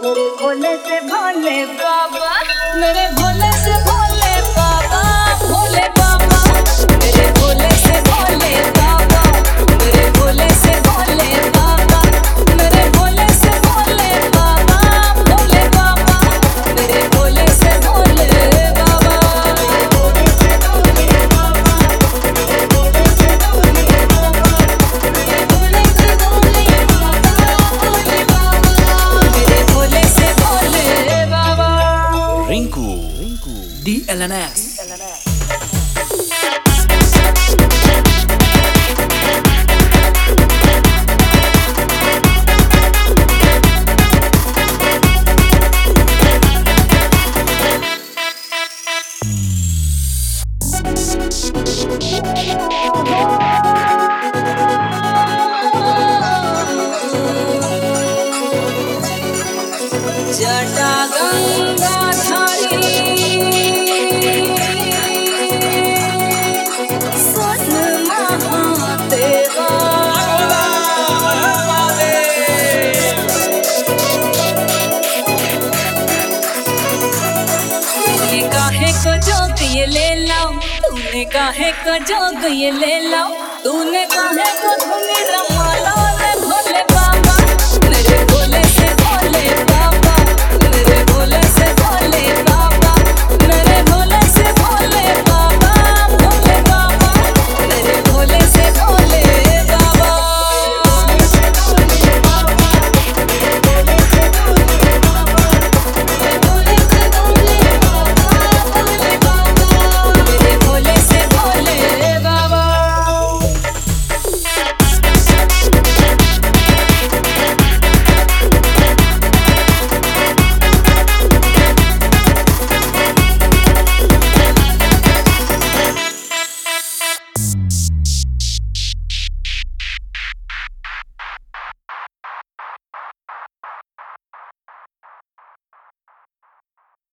मेरे भोले से भोले बाबा, मेरे भोले से भोले बाबा, भोले बाबा, मेरे भोले से भोले बाबा, मेरे भोले से भोले बाबा, मेरे भोले से भोले बाबा, भोले बाबा, मेरे भोले से भोले बाबा। रिंकू DLNS। जटा गंगाधारी सोन महादेवा, तूने काहे को जोग ये ले लाओ, तूने काहे को जोग ये ले लाओ, तूने काहे को धुनी रमा लो।